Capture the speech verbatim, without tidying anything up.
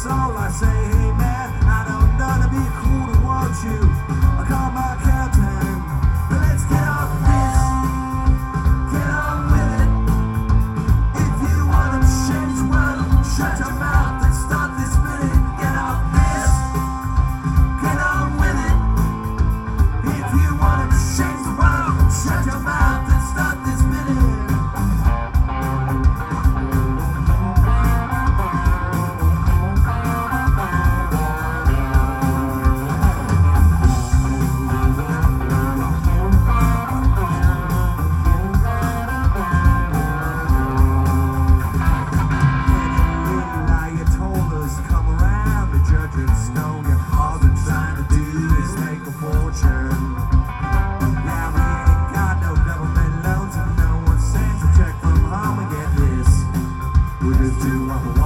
soul, I say, hey man, I don't know to be cool to want you. I call my captain, but let's get off this, get on with it. If you want to change the world, shut your mouth and start this minute. Get off this, get on with it. If you want to change the world, shut your mouth and start this minute. We'll just do what we want.